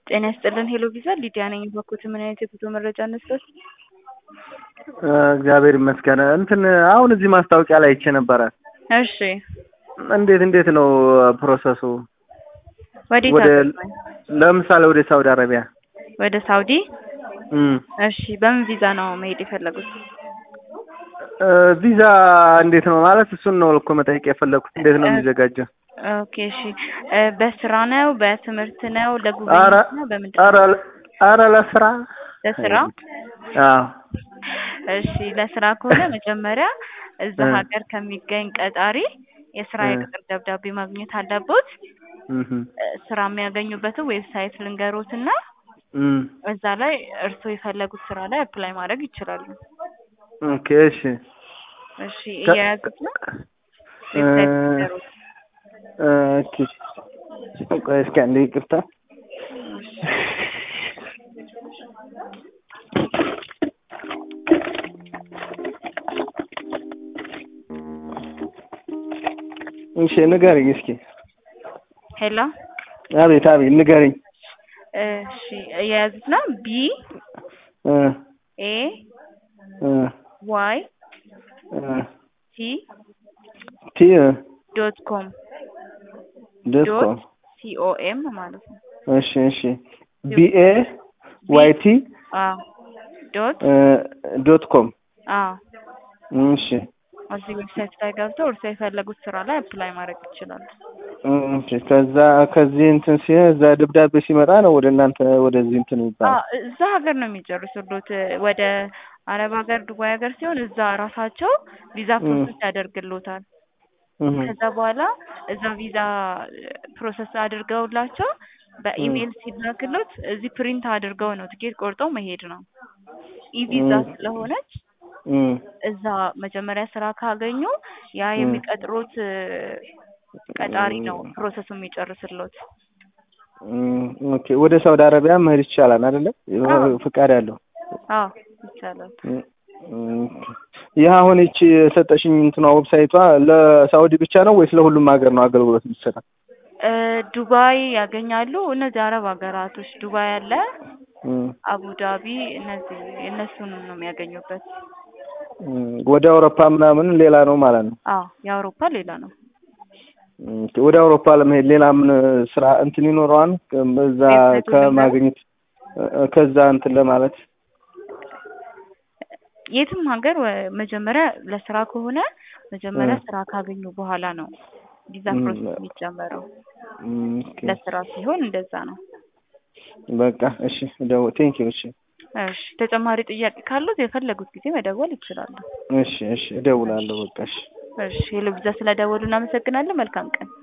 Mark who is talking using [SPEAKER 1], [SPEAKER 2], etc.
[SPEAKER 1] ጤና ይስጥልን ሄሎ ቪዛ ሊዲያ ነኝ። በኩት ምን አይነት የጉዞ መረጃ እንስጠት?
[SPEAKER 2] እግዚአብሔር ይመስገን። እንትን አሁን እዚህ ማስታወቂያ ላይ አይቼ ነበረ።
[SPEAKER 1] እሺ
[SPEAKER 2] እንዴት ነው ፕሮሰሱ?
[SPEAKER 1] ወዴት
[SPEAKER 2] ወደ
[SPEAKER 1] አገባኝ?
[SPEAKER 2] ለምሳሌ ወደ ሳውዲ አረቢያ።
[SPEAKER 1] ወደ ሳውዲ? እሺ በምን ቪዛ ነው መሄድ የፈለጉት?
[SPEAKER 2] ቪዛ እንዴት ነው ማለት እሱን ነው እኮ መጠየቅ የፈለኩት። እንዴት ነው የሚዘጋጀው?
[SPEAKER 1] ኦኬ እሺ በስራ ነው በትምህርት ነው ለጉብኝት ነው በምንድን ነው?
[SPEAKER 2] ኧረ ለስራ።
[SPEAKER 1] ለስራ?
[SPEAKER 2] አዎ
[SPEAKER 1] እሺ ለስራ ከሆነ መጀመሪያ እዛ ሀገር ከሚገኝ ቀጣሪ የስራ የቅጥር ደብዳቤ ማግኘት አለቦት። ስራ የሚያገኙበትን ዌብሳይት ልንገሮትና እዛ ላይ እርሶ የፈለጉት ስራ ላይ አፕላይ ማድረግ ይችላሉ።
[SPEAKER 2] ኦኬ እሺ
[SPEAKER 1] እሺ እያያዙት ነው ዌብሳይት ልንገሮት።
[SPEAKER 2] ኦኬ ቆይ እስኪ አንዴ ይቅርታ። እሺ ንገሪኝ እስኪ።
[SPEAKER 1] ሄሎ
[SPEAKER 2] አቤት ንገሪኝ።
[SPEAKER 1] እሺ እያያዙት ነው ቢ ኤ ዋይ ቲ ዶት ኮም COM ማለት ነው።
[SPEAKER 2] እሺ BA YT ዶት ኮም እሺ
[SPEAKER 1] እዚህ ዌብሳይት ላይ ገብተው እርሶ የፈለጉት ስራ ላይ አፕላይ ማድረግ ይችላሉ።
[SPEAKER 2] እሺ ከዚህ እንትን እዛ ደብዳቤ ሲመጣ ነው ወደ እናንተ ወደዚህ እንትን ይባላል?
[SPEAKER 1] እዛ ሀገር ነው የሚጨርሱት። ወደ አረብ ሀገር ዱባይ ሀገር ሲሆን እዛ ራሳቸው ቪዛ ፕሮሰስ ያደርግልዎታል። ከዛ በኋላ እዛ ቪዛ ፕሮሰስ አድርገውላቸው በኢሜል ሲላክልዎት እዚህ ፕሪንት አድርገው ነው ትኬት ቆርጠው መሄድ ነው። ኢቪዛ ስለሆነች እዛ መጀመሪያ ስራ ካገኙ ያ የሚቀጥሩት ቀጣሪ ነው ፕሮሰሱ የሚጨርስልዎት።
[SPEAKER 2] ኦኬ ወደ ሳውዲ አረቢያ መሄድ ይቻላል አይደለ? ፍቃድ ያለው?
[SPEAKER 1] አዎ ይቻላል።
[SPEAKER 2] ይሄ አሁን እቺ የሰጠሽኝ እንትኗ ዌብሳይቷ ለሳውዲ ብቻ ነው ወይስ ለሁሉም ሀገር ነው አገልግሎት የሚሰጠው?
[SPEAKER 1] ዱባይ ያገኛሉ። እነዚህ አረብ ሀገራቶች ዱባይ አለ፣ አቡዳቢ እነዚህ እነሱን ነው የሚያገኙበት።
[SPEAKER 2] ወደ አውሮፓ ምናምን ሌላ ነው ማለት ነው?
[SPEAKER 1] አዎ የአውሮፓ ሌላ ነው።
[SPEAKER 2] ወደ አውሮፓ ለመሄድ ሌላ ምን ስራ እንትን ይኖረዋል? እዛ ከማግኘት ከዛ እንትን ለማለት
[SPEAKER 1] የትም ሀገር መጀመሪያ ለስራ ከሆነ መጀመሪያ ስራ ካገኙ በኋላ ነው ቪዛ ፕሮሰስ የሚጀመረው። ለስራ ሲሆን እንደዛ ነው። በቃ
[SPEAKER 2] እሺ ቴንኪው።
[SPEAKER 1] እሺ ተጨማሪ ጥያቄ ካሉት የፈለጉት ጊዜ መደወል ይችላሉ።
[SPEAKER 2] እሺ እደውላለሁ። በቃ እሺ
[SPEAKER 1] ሄሎ ቪዛ ስለደወሉ እናመሰግናለን። መልካም ቀን።